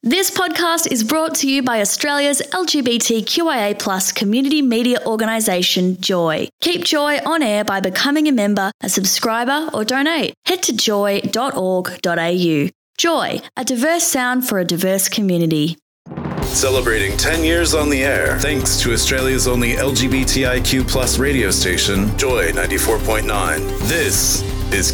This podcast is brought to you by Australia's LGBTQIA+ community media organisation, Joy. Keep Joy on air by becoming a member, a subscriber or donate. Head to joy.org.au. Joy, a diverse sound for a diverse community. Celebrating 10 years on the air, thanks to Australia's only LGBTIQ+ radio station, Joy 94.9. This is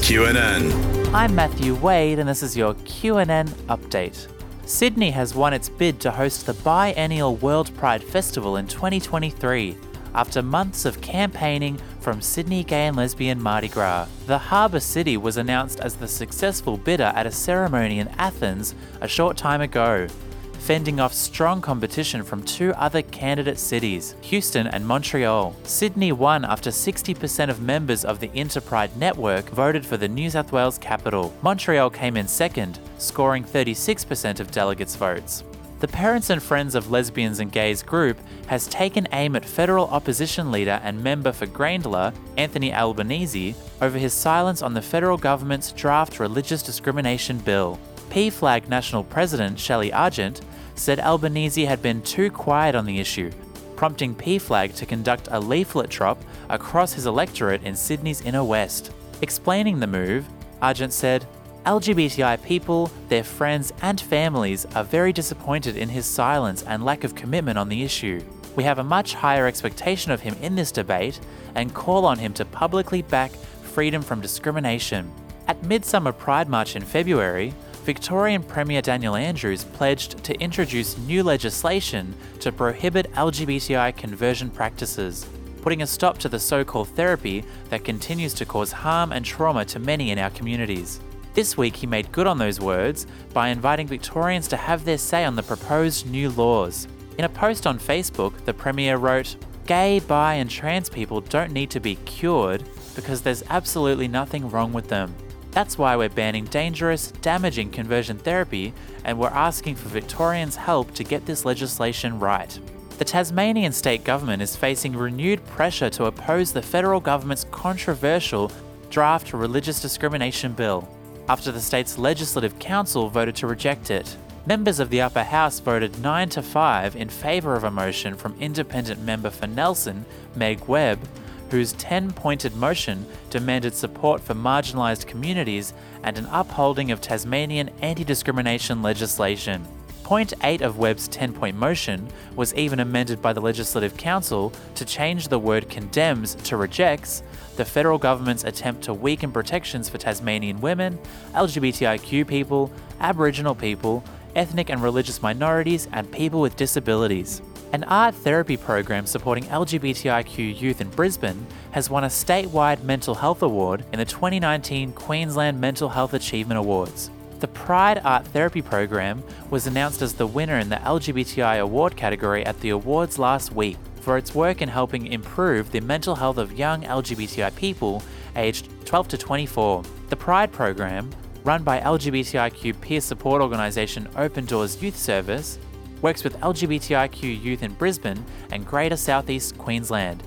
QNN. I'm Matthew Wade, and this is your QNN update. Sydney has won its bid to host the biennial World Pride Festival in 2023, after months of campaigning from Sydney Gay and Lesbian Mardi Gras. The harbour city was announced as the successful bidder at a ceremony in Athens a short time ago, fending off strong competition from two other candidate cities, Houston and Montreal. Sydney won after 60% of members of the Interpride network voted for the New South Wales capital. Montreal came in second, scoring 36% of delegates' votes. The Parents and Friends of Lesbians and Gays group has taken aim at federal opposition leader and member for Grayndler, Anthony Albanese, over his silence on the federal government's draft religious discrimination bill. PFLAG National President Shelley Argent said Albanese had been too quiet on the issue, prompting PFLAG to conduct a leaflet drop across his electorate in Sydney's inner west. Explaining the move, Argent said, "LGBTI people, their friends and families are very disappointed in his silence and lack of commitment on the issue. We have a much higher expectation of him in this debate and call on him to publicly back freedom from discrimination." At Midsummer Pride March in February, Victorian Premier Daniel Andrews pledged to introduce new legislation to prohibit LGBTI conversion practices, putting a stop to the so-called therapy that continues to cause harm and trauma to many in our communities. This week he made good on those words by inviting Victorians to have their say on the proposed new laws. In a post on Facebook, the Premier wrote, "Gay, bi and trans people don't need to be cured because there's absolutely nothing wrong with them. That's why we're banning dangerous, damaging conversion therapy, and we're asking for Victorians' help to get this legislation right." The Tasmanian state government is facing renewed pressure to oppose the federal government's controversial draft religious discrimination bill, after the state's Legislative Council voted to reject it. Members of the upper house voted 9-5 in favour of a motion from independent member for Nelson, Meg Webb, whose 10-pointed motion demanded support for marginalised communities and an upholding of Tasmanian anti-discrimination legislation. Point 8 of Webb's 10-point motion was even amended by the Legislative Council to change the word condemns to rejects the federal government's attempt to weaken protections for Tasmanian women, LGBTIQ people, Aboriginal people, ethnic and religious minorities, and people with disabilities. An art therapy program supporting LGBTIQ youth in Brisbane has won a statewide mental health award in the 2019 Queensland Mental Health Achievement Awards. The Pride Art Therapy program was announced as the winner in the LGBTI award category at the awards last week for its work in helping improve the mental health of young LGBTI people aged 12 to 24. The Pride program, run by LGBTIQ peer support organisation Open Doors Youth Service, works with LGBTIQ youth in Brisbane and Greater Southeast Queensland.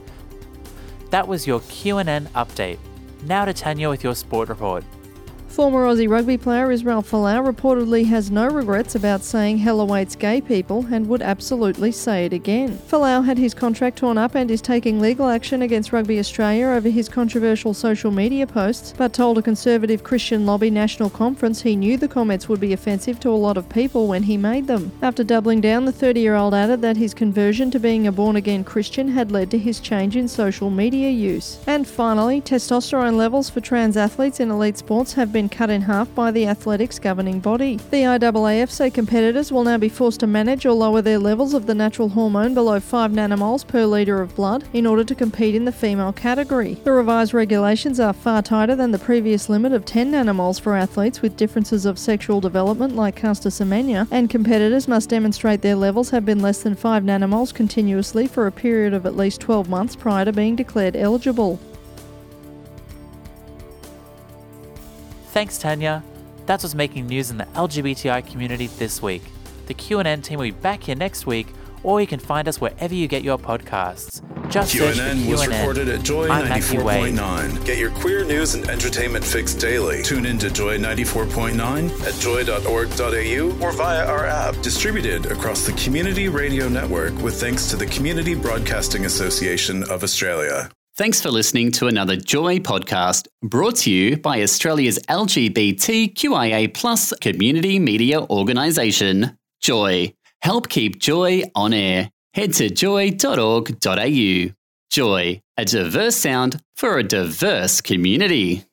That was your QNN update. Now to Tanya with your sport report. Former Aussie rugby player Israel Folau reportedly has no regrets about saying hell awaits gay people and would absolutely say it again. Folau had his contract torn up and is taking legal action against Rugby Australia over his controversial social media posts, but told a conservative Christian lobby national conference he knew the comments would be offensive to a lot of people when he made them. After doubling down, the 30-year-old added that his conversion to being a born-again Christian had led to his change in social media use. And finally, testosterone levels for trans athletes in elite sports have been cut in half by the athletics governing body. The IAAF say competitors will now be forced to manage or lower their levels of the natural hormone below 5 nanomoles per litre of blood in order to compete in the female category. The revised regulations are far tighter than the previous limit of 10 nanomoles for athletes with differences of sexual development like Caster Semenya, and competitors must demonstrate their levels have been less than 5 nanomoles continuously for a period of at least 12 months prior to being declared eligible. Thanks, Tanya. That's what's making news in the LGBTI community this week. The QNN team will be back here next week, or you can find us wherever you get your podcasts. Just search for QNN was recorded at Joy I'm Matthew Wade. 94.9. Get your queer news and entertainment fix daily. Tune in to Joy 94.9 at joy.org.au or via our app. Distributed across the Community Radio Network with thanks to the Community Broadcasting Association of Australia. Thanks for listening to another Joy podcast brought to you by Australia's LGBTQIA+ community media organisation, Joy. Help keep Joy on air. Head to joy.org.au. Joy, a diverse sound for a diverse community.